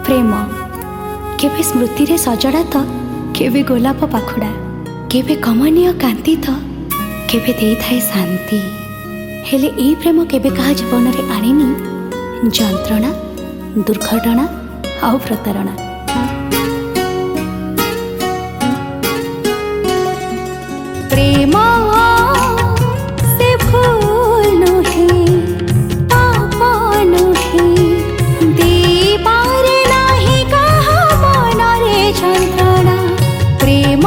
प्रेम केवे स्मृति रे सजड़ा तो केवे गोलाप पाखुड़ा केवे कमनीय कांति तो केवे दे थाए शांति हेले ए प्रेम केवे कहा जीवन रे आनिनी जंत्रणा दुर्घटना आउ प्रतारणा। प्रेम से भूल नुहे पाप नुहे दीपार नाही कहा मन रे जंत्रणा। प्रेम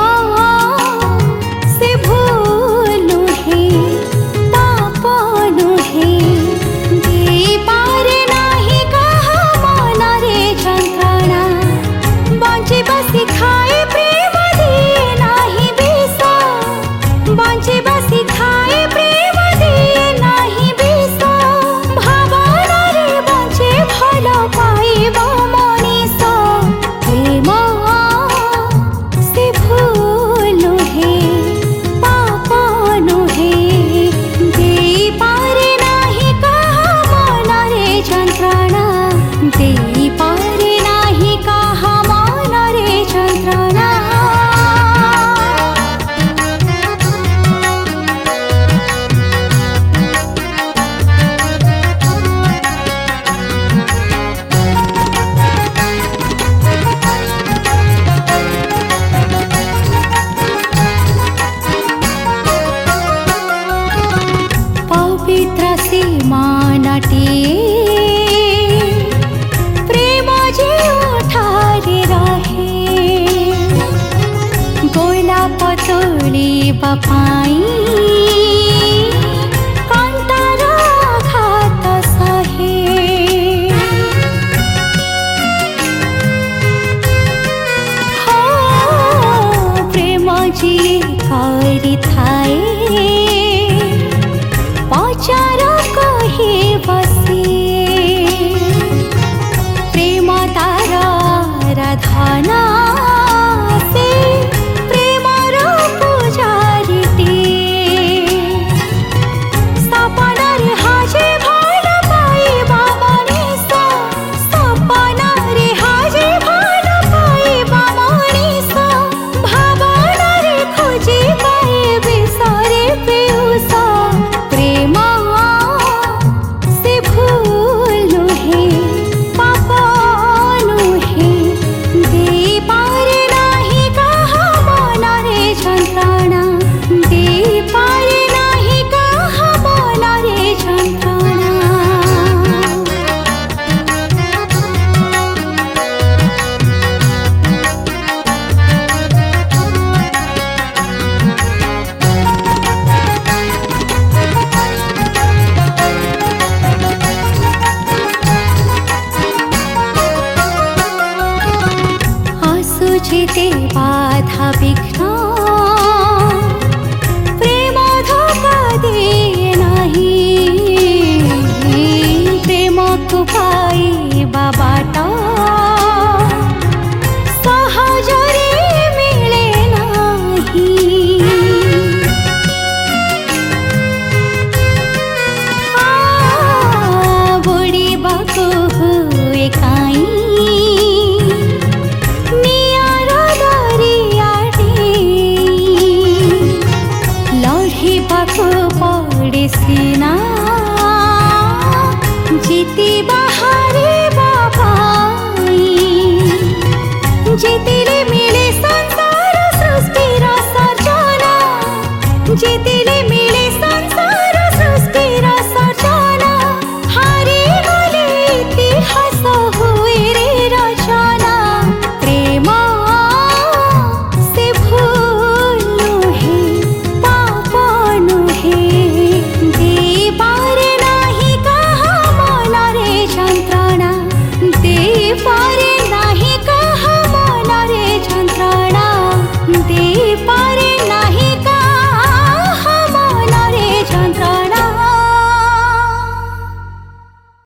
से भूल नुहे पाप नुहे दीपार नाही कहा मन रे जंत्रणा। बंचिबा सिखाए प्रेम दिए नाही विष बंचिबा सिखाए प्रेम दिए नाही विष भावना रे बंचे भल पाइब मनीष। प्रेम से भूल नुहे पाप नुहे दीपारे नाही कहा मन रे जंत्रणा। दीपारे नाही कहा मन रे जंत्रणा। पवित्र सीमानटिए प्रेम जे उठारे रहे गोलाप तोलिबा पाई कांतार घात सहे। हो प्रेम जे करि थाए पचार कहे बसे प्रेम तार आराधना से प्रेमर पूजारीटे सपनार हाजे भल पाइबा मनीष। सपनार हाजे भल पाइबा मनीष भावनार खोजी पाए विषरे पीयूष। प्रेम से भूल नुहे पाप नुहे दीपारे नाही कहा मन रे जंत्रणा। दीपारे नाही कहा मन रे जंत्रणा। आसुचिते बाधा विघ्न प्रेम धोखा दिए नहीं। प्रेम को पाइबा बाट सहजरे मिले नहीं। बुड़ीबाको हुए काई नियार दरियाटे लढ़िबाको पड़े सीना जीतिबा हारिबा पाई। जीतिले मिले संसार सृष्टिर सर्जना जीति